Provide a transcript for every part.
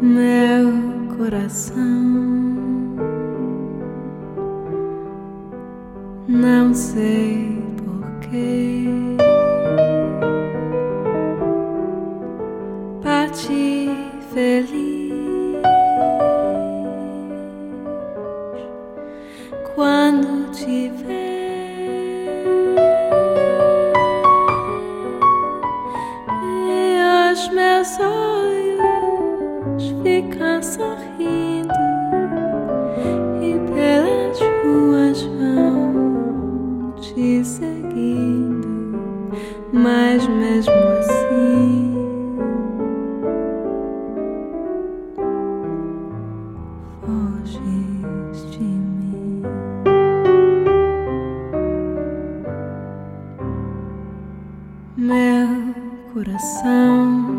meu coração. Não sei porquê parti feliz quando te ver, e os meus olhos ficam sorrindo e pelas ruas vão te seguindo, mas mesmo assim foges de mim. Meu coração,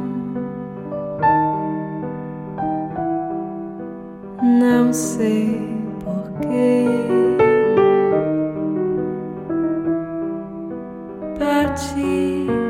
não sei porquê parti